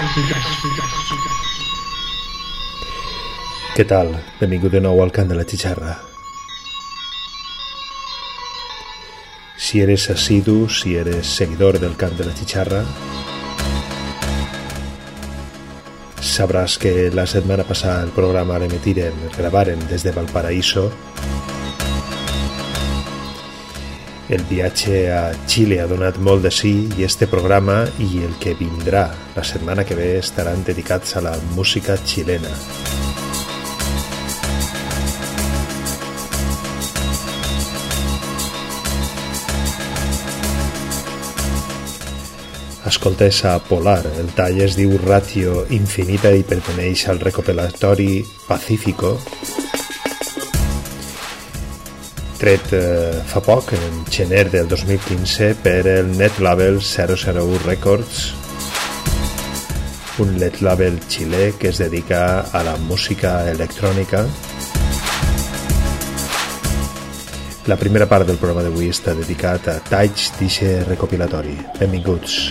Què tal? Benvingut de nou al Cant de la Xixarra. Si eres assidu, si eres seguidor del Cant de la Xixarra, sabràs que la setmana passada el programa gravaren des de Valparaíso. El viatge a Xile ha donat molt de sí i este programa i el que vindrà la setmana que ve estaran dedicats a la música xilena. Escoltes a Polar, el tall es diu Ratio Infinita i perteneix al recopilatori Pacífico, tret fa poc, en gener del 2015, per el net label 001 Records, un net label xilè que es dedica a la música electrònica. La primera part del programa d'avui està dedicat a talls d'eixe recopilatori. Benvinguts.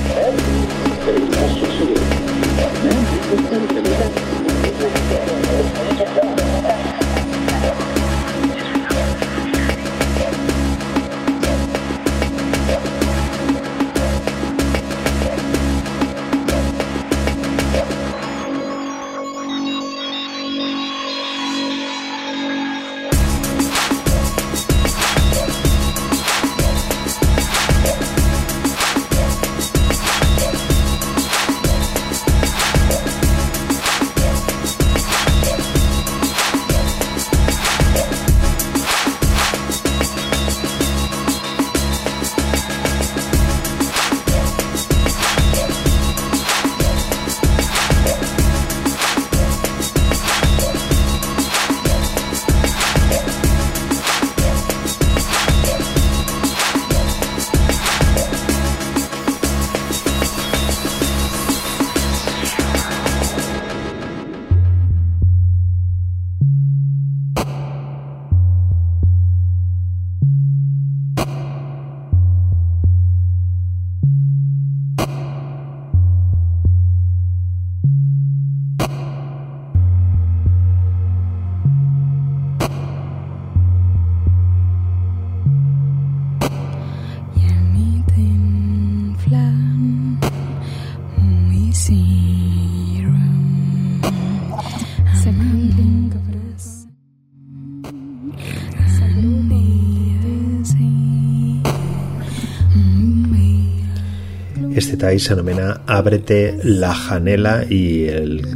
Este tall s'anomena Ábrete la Janela i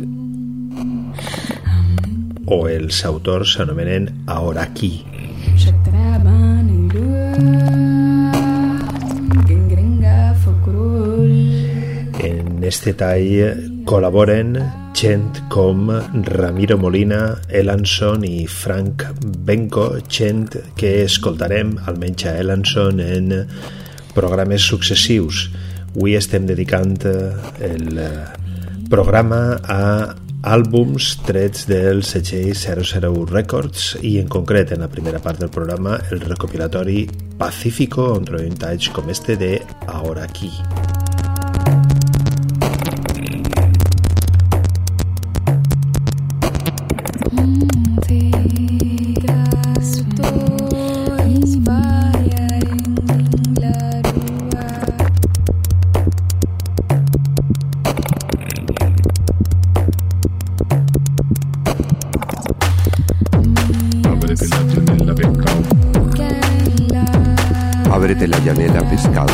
els autors s'anomenen Ahora Aquí. En este tall col·laboren gent com Ramiro Molina, Elanson i Frank Benko, gent que escoltarem, almenys a Elanson, en programes successius. Avui estem dedicant el programa a àlbums trets del segell 001 Records i en concret en la primera part del programa el recopilatori Pacífico, on trobem talls com este de Ahora Aquí. Ábrete la llanera, pescado.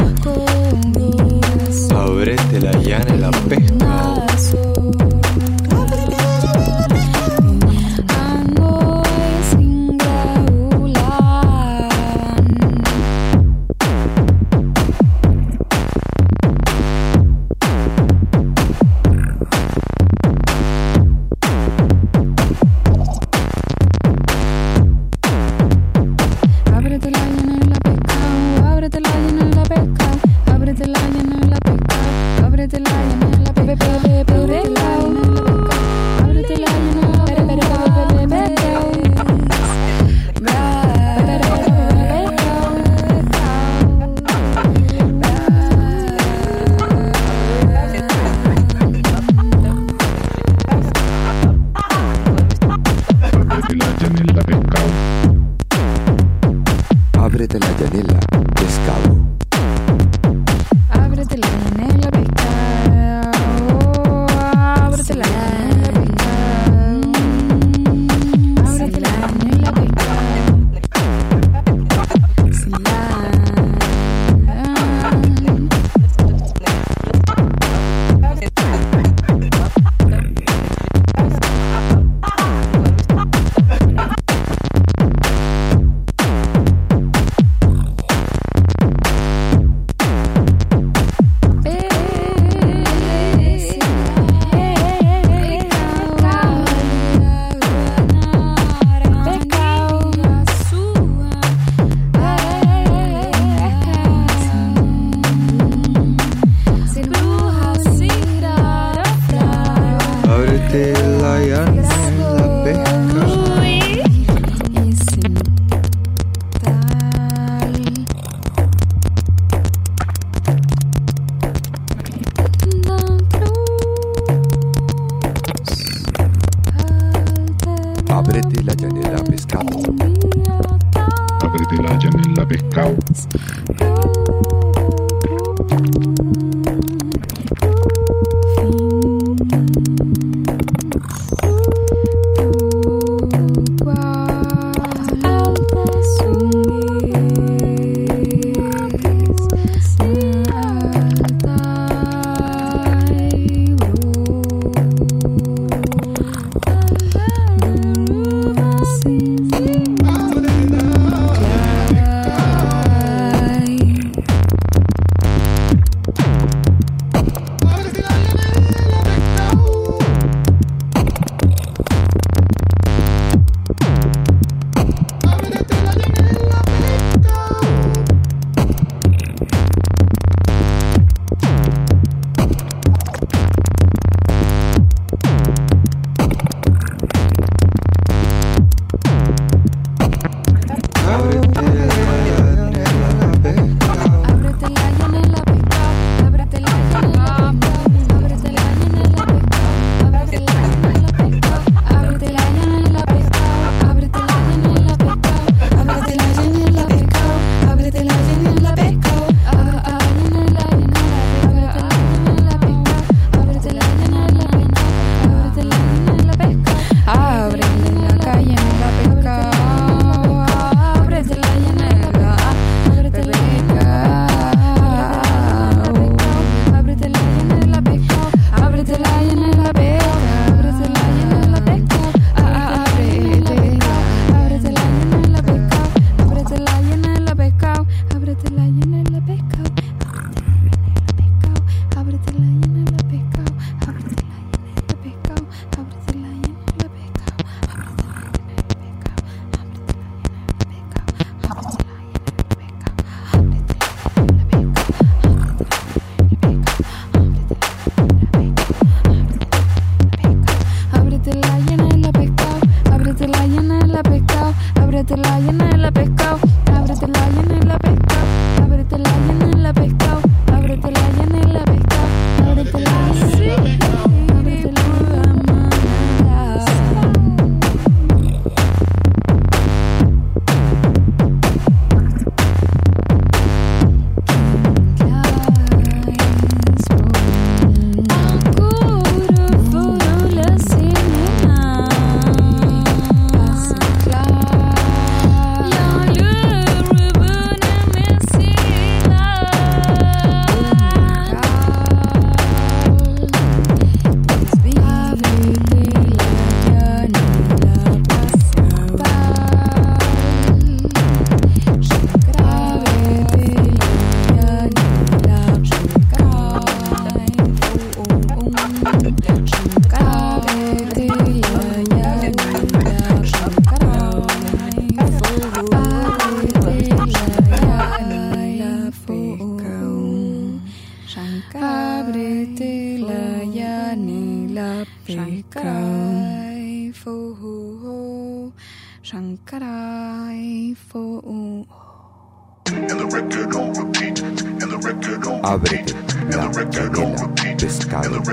Ábrete la llanera, pescado. Ábrete la llanera pescado. Ábrete la llanera pescado. Ábrete la llanera pescado.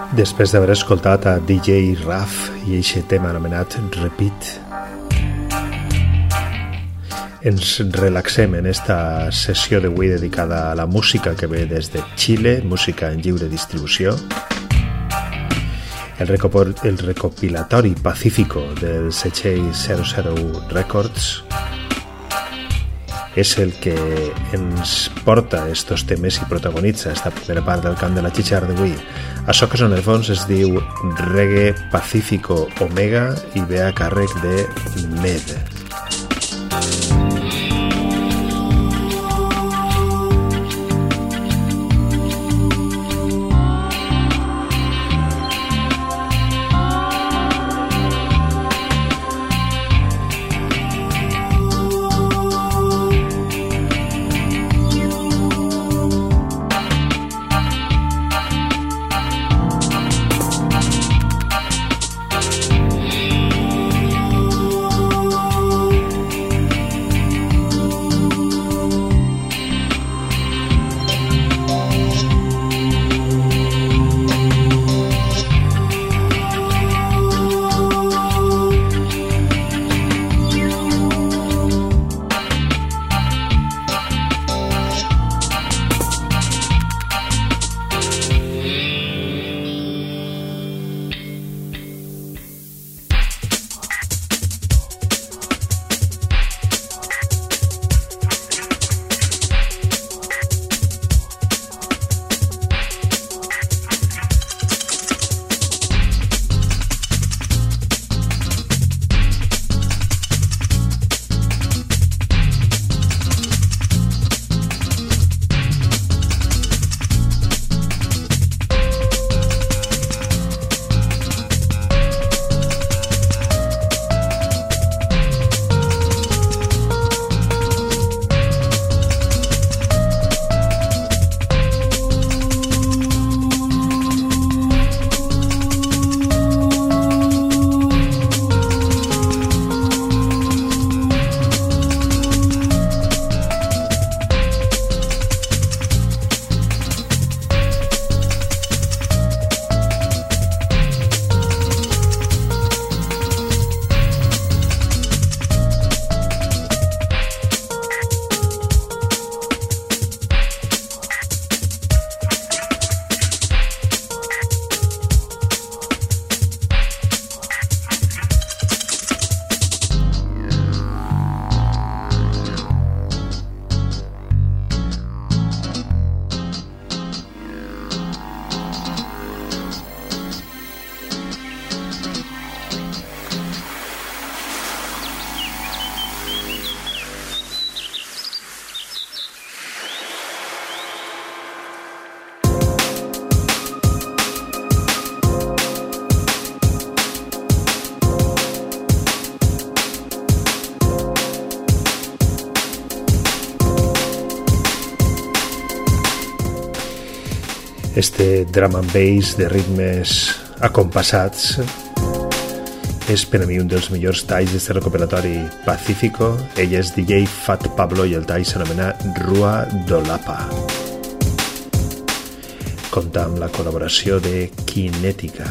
Després d'haver escoltat a DJ Raf i eixe tema anomenat Repeat, ens relaxem en esta sessió d'avui dedicada a la música que ve des de Xile, música en lliure distribució. El recopilatori Pacífico del setxell 001 Records és el que ens porta estos temes i protagonitza esta primera part del camp de la xixar d'avui. Això que són el fons es diu Reggae Pacífico Omega i ve a càrrec de Med. Este drum and bass de ritmes acompassats és per a mi un dels millors talls d'este recopilatori Pacífico. Ell és DJ Fat Pablo i el tall s'anomena Rua Dolapa. Compta amb la col·laboració de Kinètica.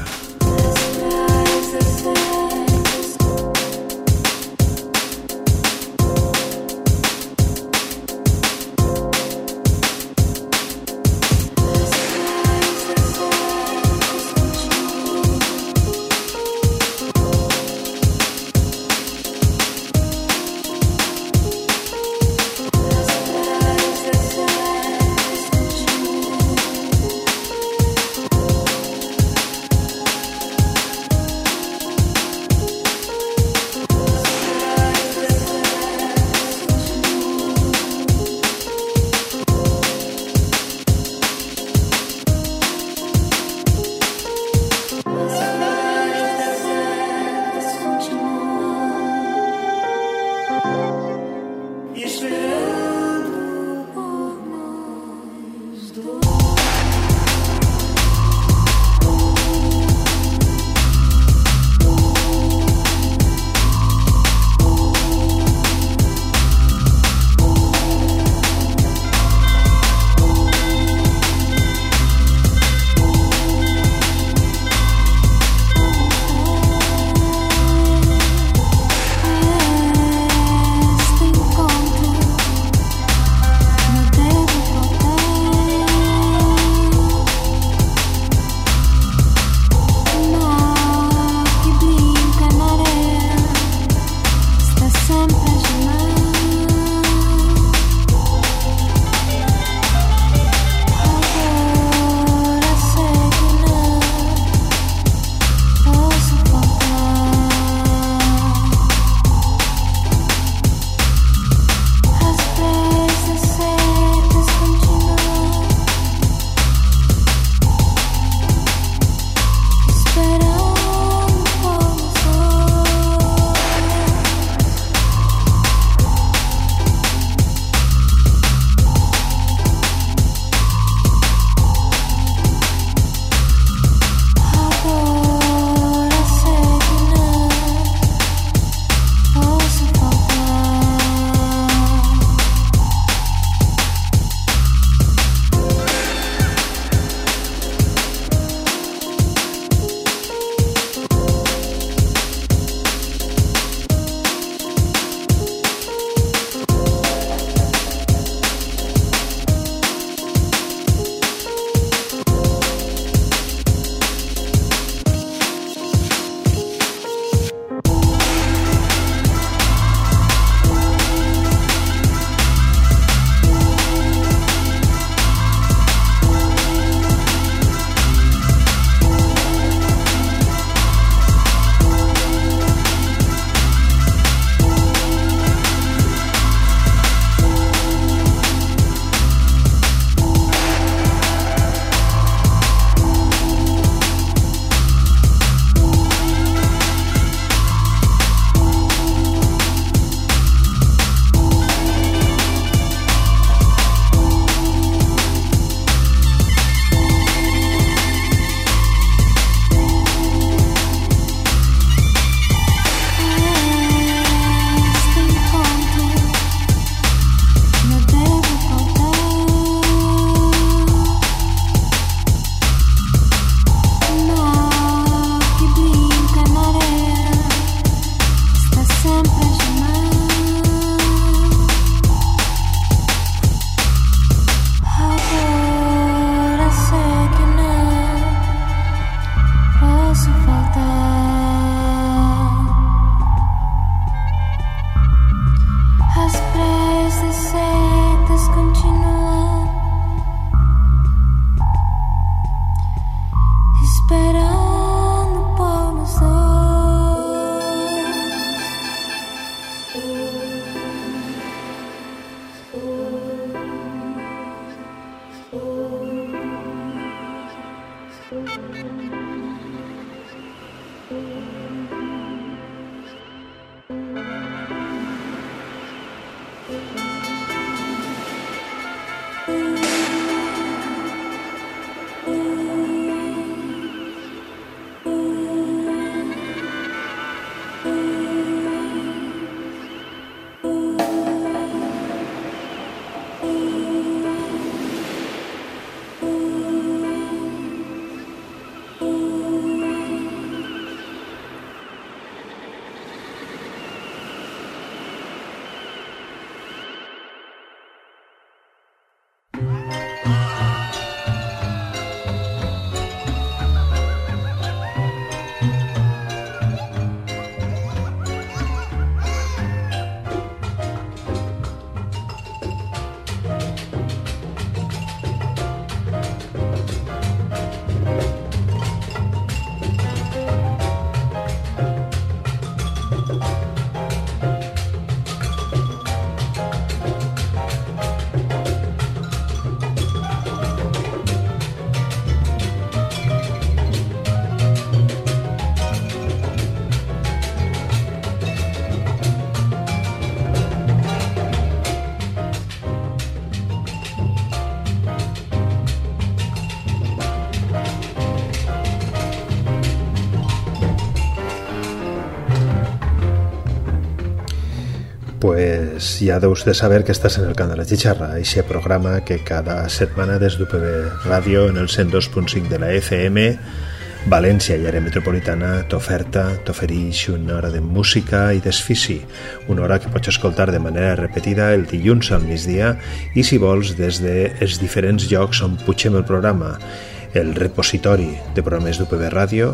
Pues ja deus de saber que estàs en el Cant de la Xixarra, aquest programa que cada setmana des d'UPB Ràdio en el 102.5 de la FM, València i àrea metropolitana t'ofereix una hora de música i desfici, una hora que pots escoltar de manera repetida el dilluns al migdia i si vols des dels diferents llocs on pugem el programa, el repositori de programes d'UPB Ràdio,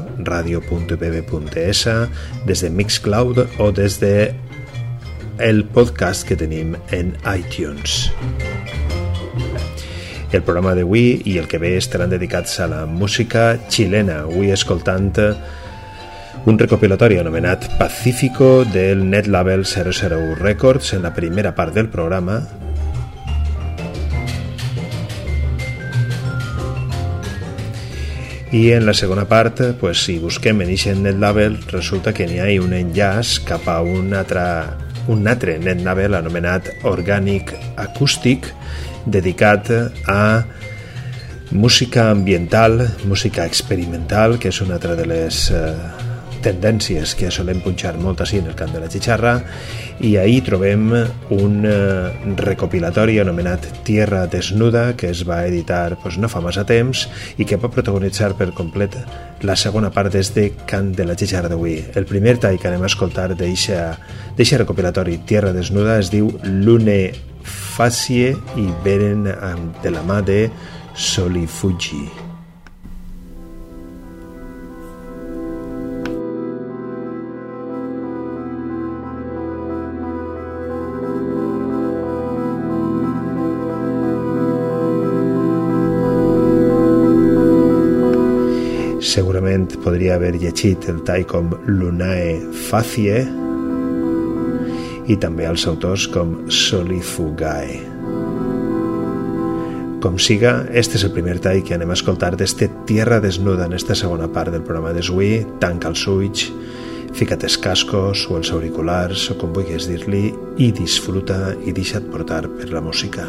radio.upb.es, des de Mixcloud o des de el podcast que tenim en iTunes. El programa d'avui i el que ve estaran dedicats a la música xilena, avui escoltant un recopilatori anomenat Pacífico del Net Label 001 Records en la primera part del programa. I en la segona part, pues, si busquem en aquest Net Label, resulta que n'hi ha un enllaç cap a un altre Net Label anomenat Organic Acoustic, dedicat a música ambiental, música experimental, que és una altra de les tendències que solem punxar molt així en el Cant de la Xixarra, i ahir trobem un recopilatori anomenat Tierra Desnuda, que es va editar no fa massa temps i que va protagonitzar per complet la segona part d'este Cant de la Xixarra d'avui. El primer tall que anem a escoltar d'eixe recopilatori Tierra Desnuda es diu Lune Facie i venen de la mà de Solifugi. Segurament podria haver llegit el tall com Lunae Facie i també els autors com Solifugae. Com siga, este és el primer tall que anem a escoltar d'este Tierra Desnuda en esta segona part del programa d'avui. Tanca els ulls, fica't els cascos o els auriculars o com vulguis dir-li i disfruta i deixa't portar per la música.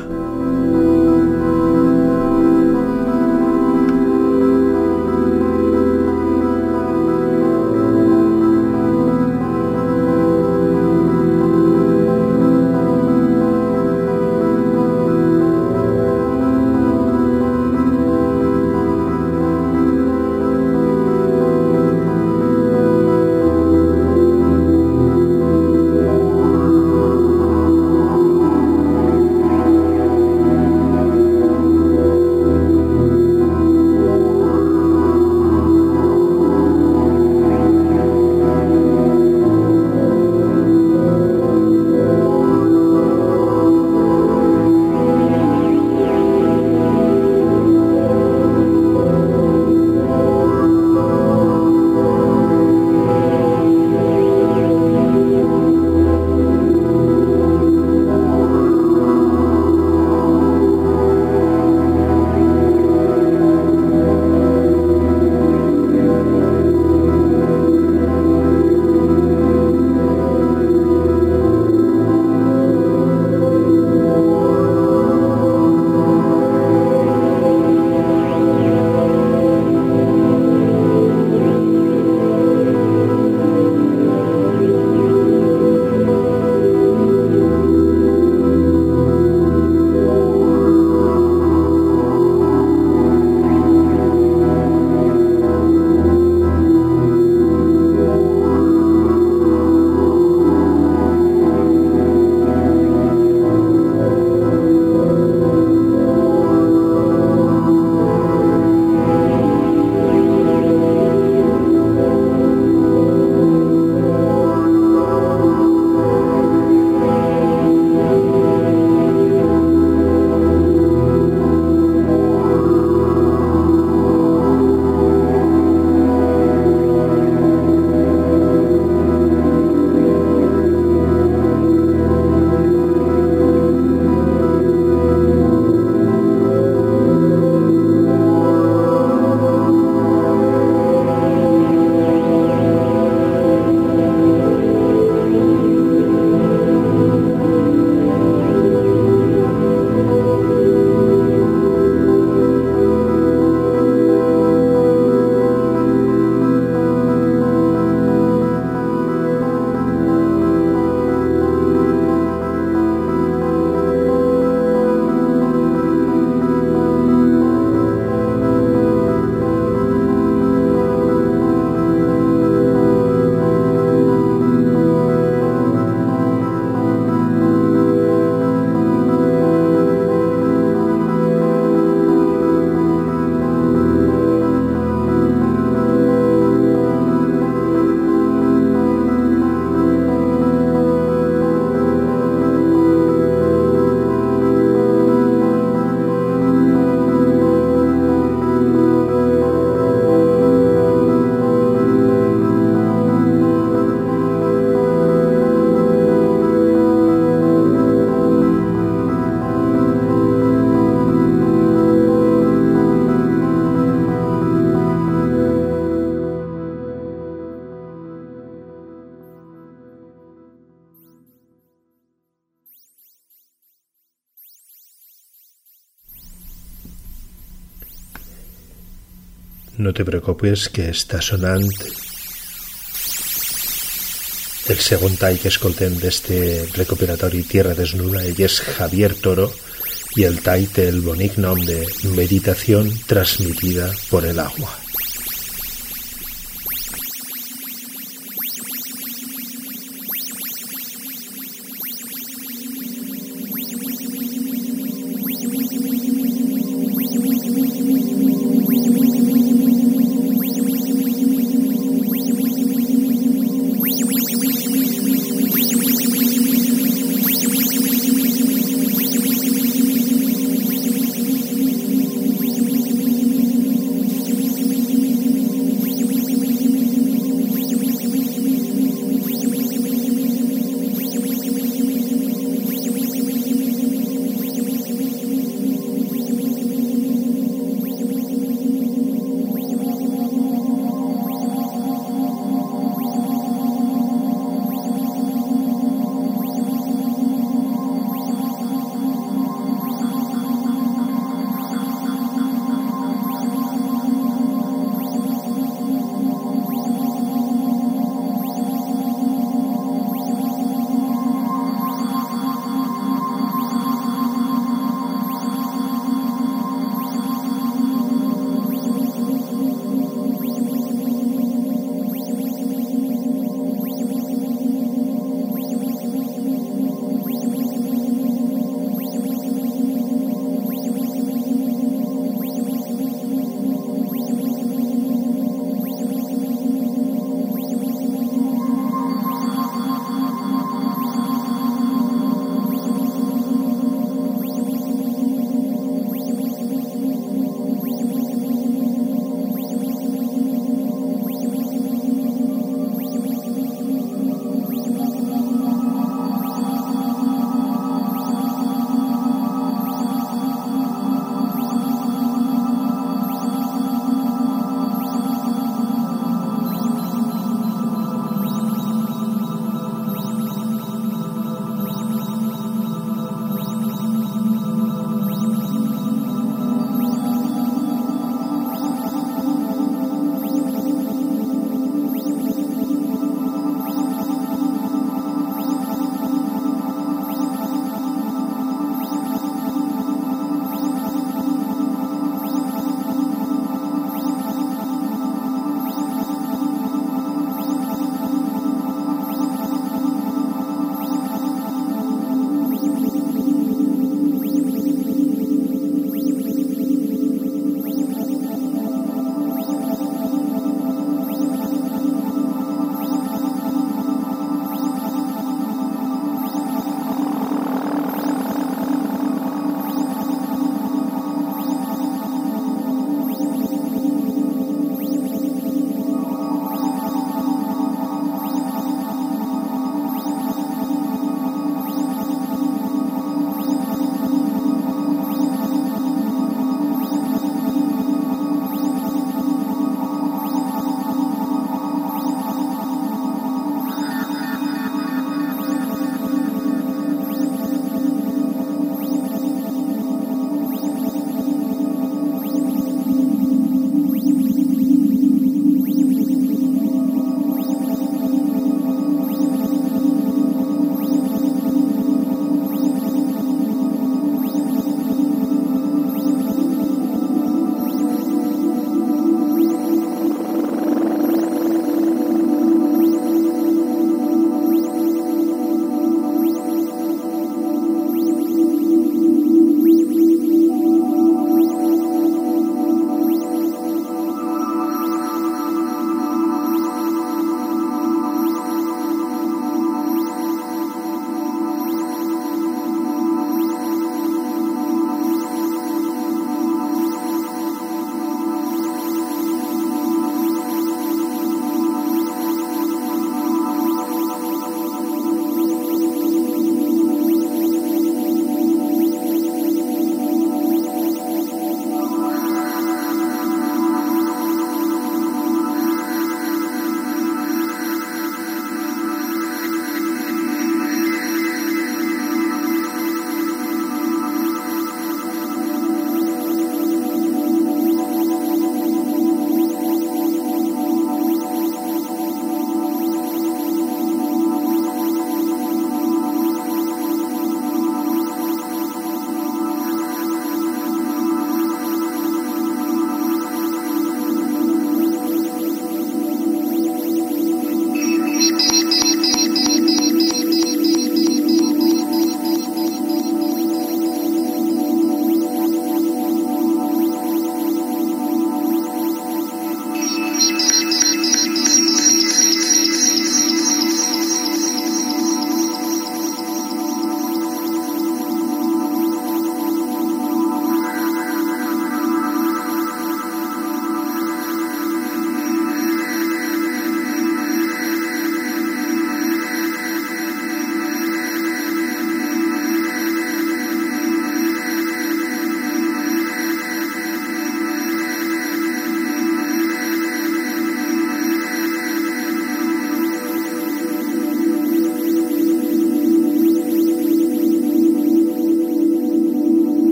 no te preocupes, que està sonant el segon tall que escoltem d'este recopilatori Tierra Desnuda. Ell és Javier Toro i el tall té el bonic nom de Meditación transmitida por el agua.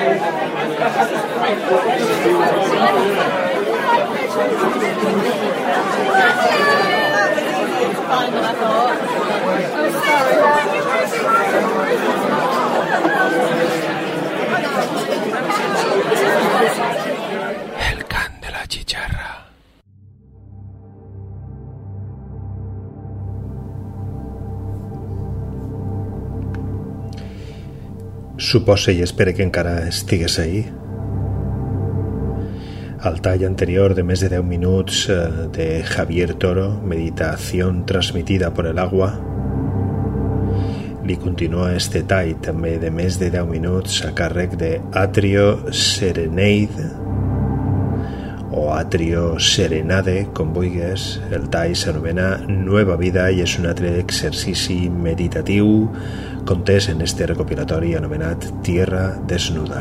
El cant de la xicharra. Supose i espere que encara estigues ahí. Al tall anterior de més de 10 minuts de Javier Toro, Meditación transmitida por el agua, li continua este tall també de més de 10 minuts a càrrec de Atrio Serenade o Atrio Serenade, com vulguis. El tall s'anomena Nueva Vida i és un altre exercici meditatiu contès en este recopilatori anomenat Tierra Desnuda.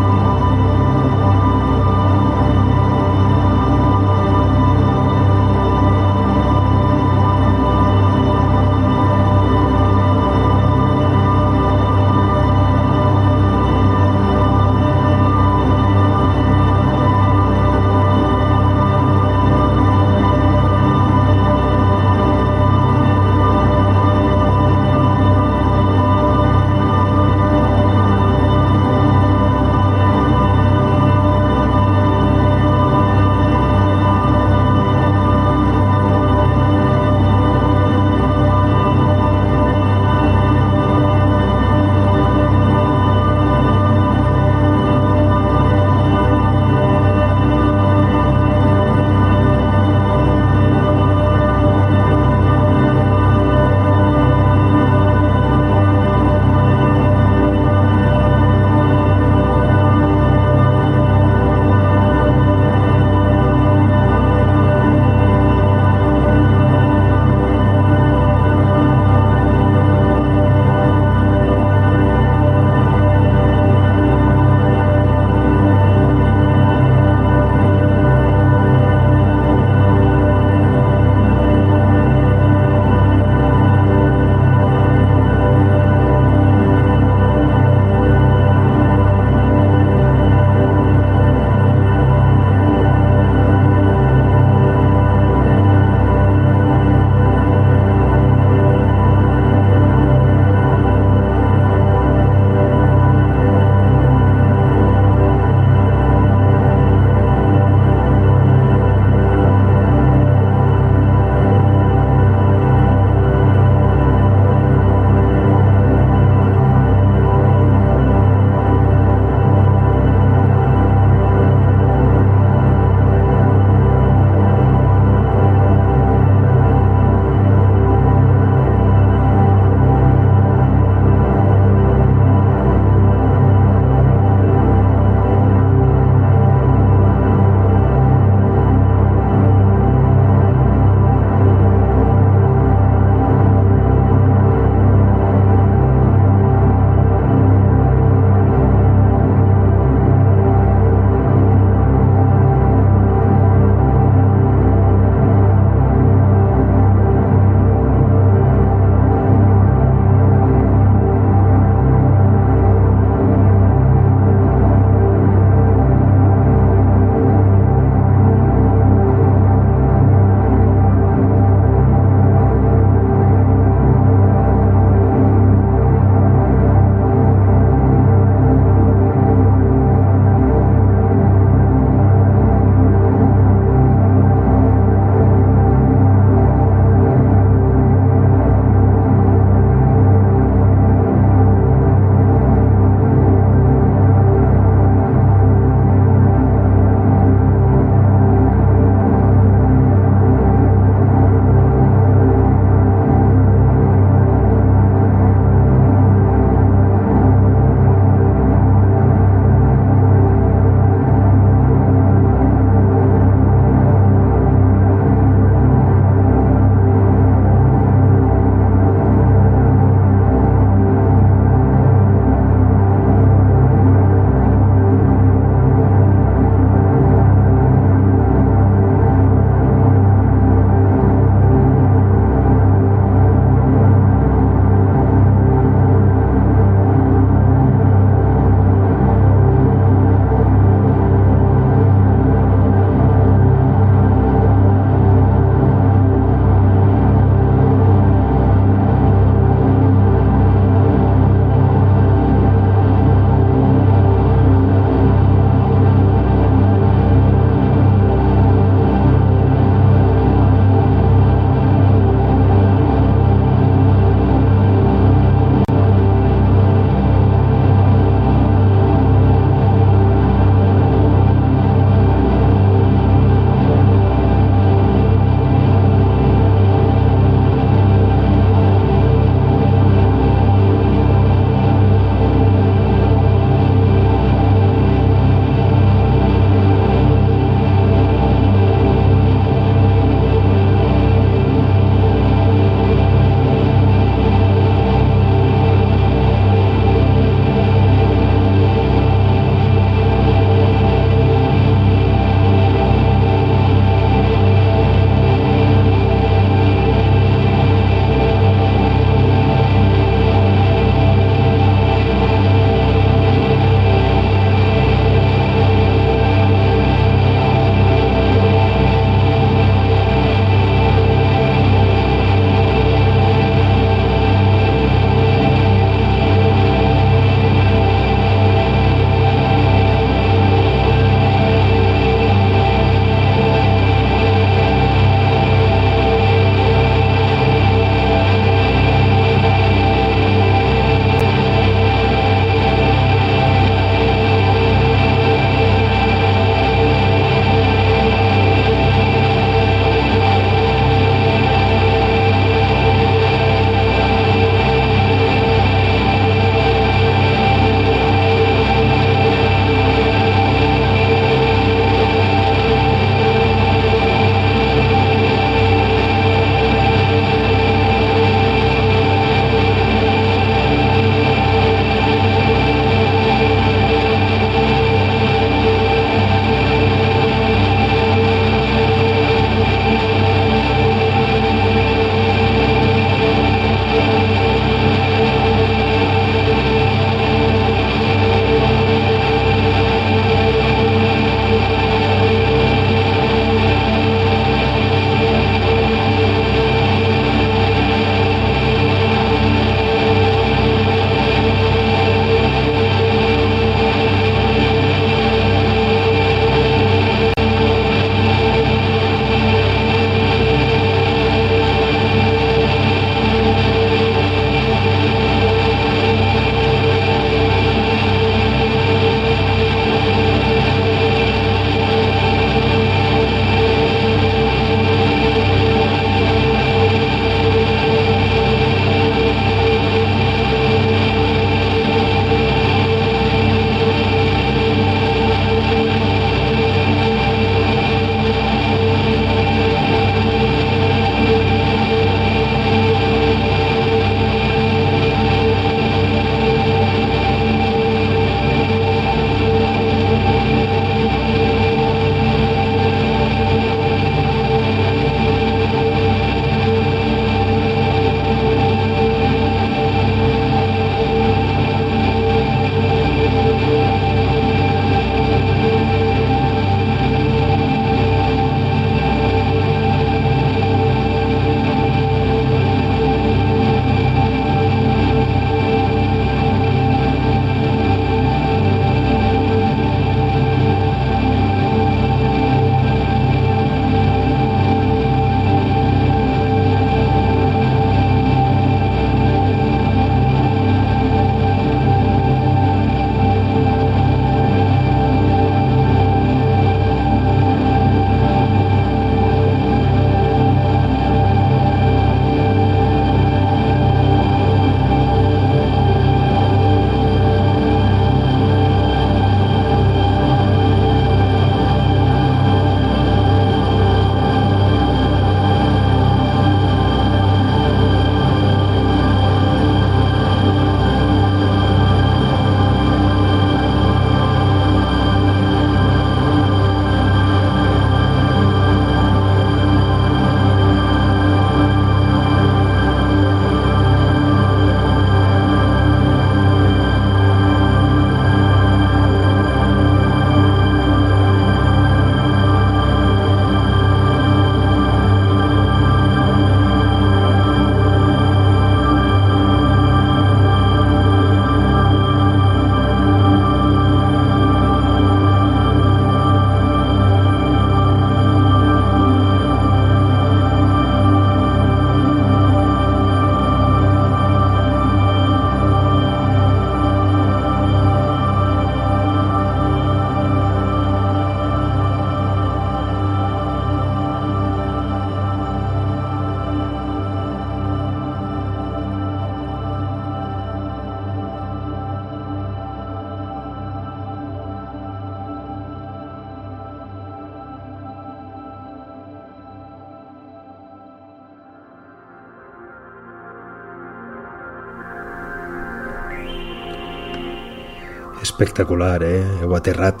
Espectacular, Heu aterrat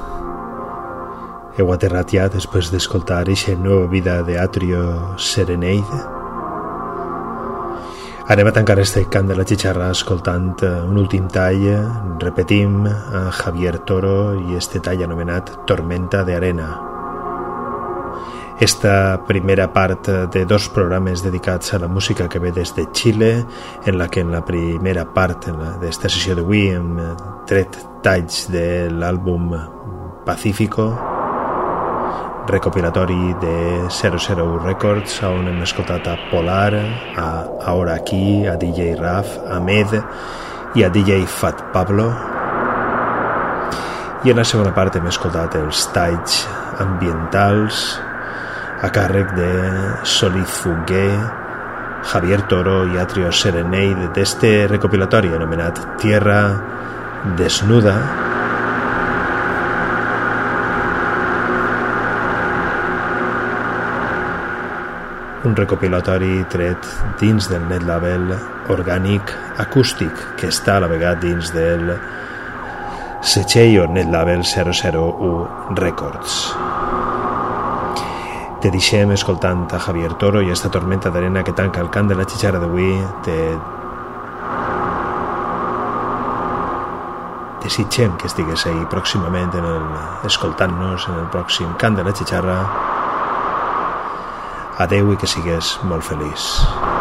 ja després d'escoltar eixa nova vida de Atrio Serenade. Anem a tancar este cant de la xixarra escoltant un últim tall. Repetim a Javier Toro i este tall anomenat Tormenta de Arena. Esta primera part de 2 programes dedicats a la música que ve des de Xile, en la que en la primera part d'esta sessió d'avui hem tret talls de l'àlbum Pacífico, recopilatori de 001 Records, on hem escoltat a Polar, a Ahora Aquí, a DJ Raf, a Med i a DJ Fat Pablo. I en la segona part hem escoltat els talls ambientals a càrrec de Solid Fugué, Javier Toro i Atrio Serenade d'este recopilatori anomenat Tierra Desnuda, un recopilatori tret dins del net label Orgànic Acústic, que està a la vegada dins del setxell o net label 001 Records. Te deixem escoltant a Javier Toro i esta tormenta d'arena que tanca el cant de la xixarra d'avui. Te desitgem que estigues ahí pròximament escoltant-nos en el pròxim cant de la xixarra. Adeu i que sigues molt feliç.